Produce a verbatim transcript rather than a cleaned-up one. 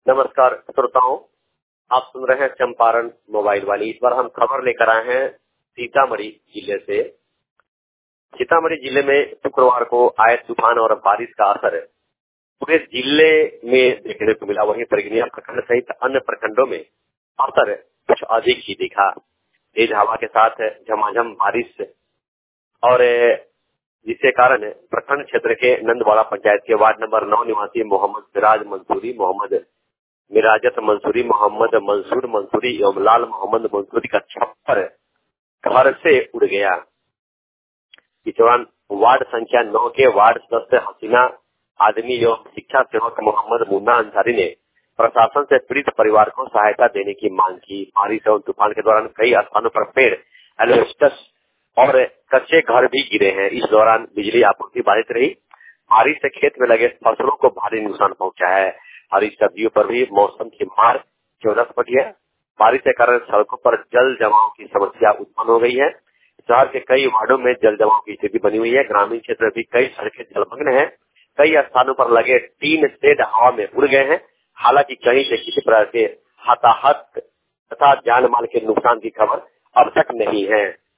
नमस्कार श्रोताओं, आप सुन रहे हैं चंपारण मोबाइल वाली। इस बार हम खबर लेकर आए हैं सीतामढ़ी जिले से। सीतामढ़ी जिले में शुक्रवार को आए तूफान और बारिश का असर पूरे जिले में देखने को मिला। वहीं परगनिया प्रखंड सहित अन्य प्रखंडों में असर कुछ अधिक ही दिखा। तेज हवा के साथ झमाझम बारिश और जिसके कारण प्रखंड क्षेत्र के नंदवाड़ा पंचायत के वार्ड नंबर नौ निवासी मोहम्मद सिराज मंसूरी, मोहम्मद मिराजत मंसूरी, मोहम्मद मंसूर मंसूरी एवं लाल मोहम्मद मंसूरी का छप्पर घर से उड़ गया। इस दौरान वार्ड संख्या नौ के वार्ड सदस्य हसीना आदमी एवं शिक्षा सेवक मोहम्मद मुन्ना अंसारी ने प्रशासन से पीड़ित परिवार को सहायता देने की मांग की। बारिश एवं तूफान के दौरान कई स्थानों पर पेड़, एल्वेस्टस और कच्चे घर भी गिरे हैं। इस दौरान बिजली आपूर्ति बाधित रही। बारिश से खेत में लगे फसलों को भारी नुकसान पहुंचा है। हरी सब्जियों पर भी मौसम की मार चौदस पड़ी है। बारिश के कारण सड़कों पर जल जमाव की समस्या उत्पन्न हो गई है। शहर के कई वार्डों में जल जमाव की स्थिति बनी हुई है। ग्रामीण क्षेत्र में भी कई सड़कें जलमग्न हैं। कई स्थानों पर लगे टीन शेड हवा में उड़ गए हैं। हालांकि कहीं से किसी प्रकार के हताहत तथा जान माल के नुकसान की खबर अब तक नहीं है।